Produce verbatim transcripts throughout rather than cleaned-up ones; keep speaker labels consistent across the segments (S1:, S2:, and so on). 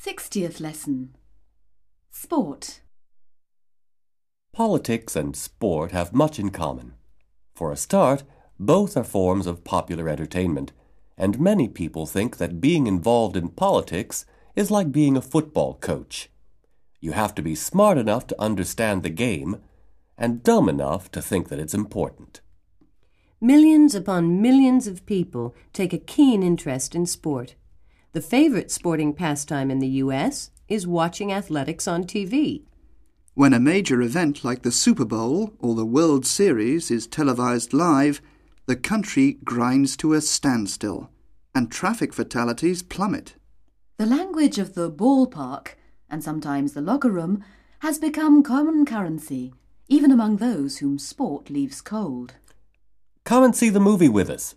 S1: sixtieth lesson. Sport.
S2: Politics and sport have much in common. For a start, both are forms of popular entertainment, and many people think that being involved in politics is like being a football coach. You have to be smart enough to understand the game and dumb enough to think that it's important.
S3: Millions upon millions of people take a keen interest in sport. The favorite sporting pastime in the U S is watching athletics on T V.
S4: When a major event like the Super Bowl or the World Series is televised live, the country grinds to a standstill, and traffic fatalities plummet.
S1: The language of the ballpark, and sometimes the locker room, has become common currency, even among those whom sport leaves cold.
S2: Come and see the movie with us.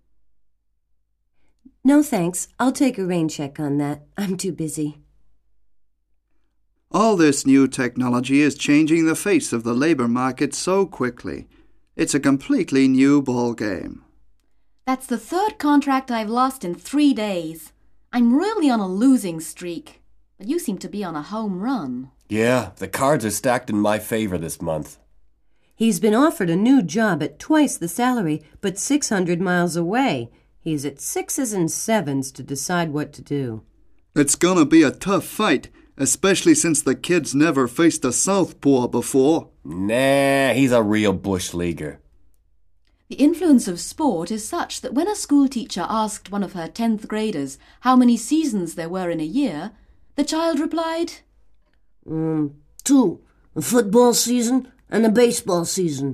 S3: No thanks, I'll take a rain check on that. I'm too busy.
S4: All this new technology is changing the face of the labour market so quickly. It's a completely new ball game.
S1: That's the third contract I've lost in three days. I'm really on a losing streak, but you seem to be on a home run.
S2: Yeah, the cards are stacked in my favor this month.
S3: He's been offered a new job at twice the salary, but six hundred miles away. He's at sixes and sevens to decide what to do.
S4: It's gonna be a tough fight, especially since the kid's never faced a southpaw before.
S2: Nah, he's a real bush leaguer.
S1: The influence of sport is such that when a school teacher asked one of her tenth graders how many seasons there were in a year, the child replied,
S5: Um, two. A football season and a baseball season.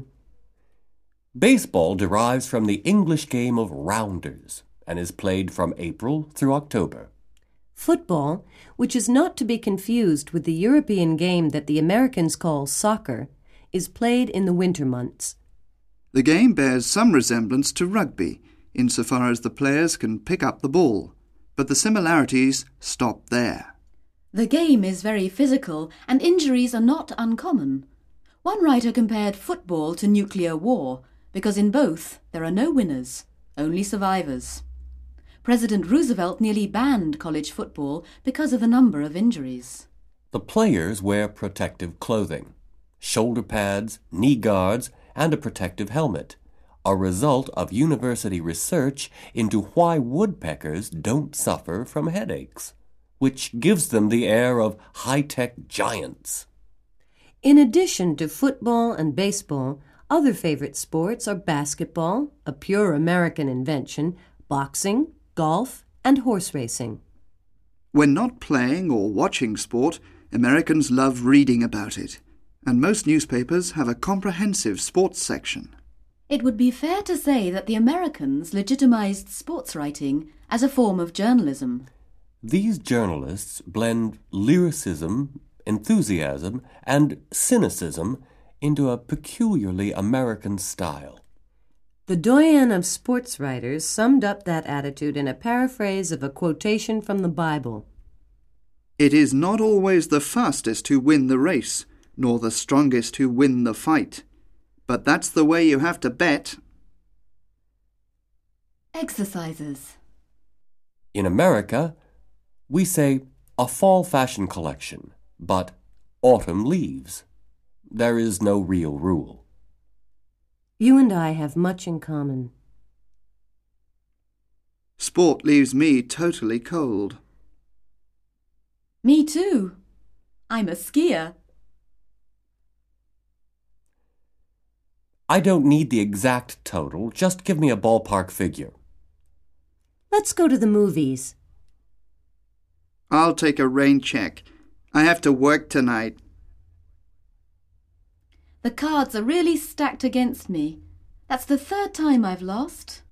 S2: Baseball derives from the English game of rounders and is played from April through October.
S3: Football, which is not to be confused with the European game that the Americans call soccer, is played in the winter months.
S4: The game bears some resemblance to rugby, insofar as the players can pick up the ball, but the similarities stop there.
S1: The game is very physical and injuries are not uncommon. One writer compared football to nuclear war, because in both there are no winners, only survivors. President Roosevelt nearly banned college football because of the number of injuries.
S2: The players wear protective clothing, shoulder pads, knee guards, and a protective helmet, a result of university research into why woodpeckers don't suffer from headaches, which gives them the air of high-tech giants.
S3: In addition to football and baseball, other favorite sports are basketball, a pure American invention, boxing, golf, and horse racing.
S4: When not playing or watching sport, Americans love reading about it, and most newspapers have a comprehensive sports section.
S1: It would be fair to say that the Americans legitimized sports writing as a form of journalism.
S2: These journalists blend lyricism, enthusiasm, and cynicism into a peculiarly American style.
S3: The doyen of sports writers summed up that attitude in a paraphrase of a quotation from the Bible.
S4: It is not always the fastest who win the race, nor the strongest who win the fight. But that's the way you have to bet.
S1: Exercises.
S2: In America, we say a fall fashion collection, but autumn leaves. There is no real rule.
S3: You and I have much in common.
S4: Sport leaves me totally cold.
S1: Me too. I'm a skier.
S2: I don't need the exact total, just give me a ballpark figure.
S3: Let's go to the movies.
S4: I'll take a rain check. I have to work tonight.
S1: The cards are really stacked against me. That's the third time I've lost.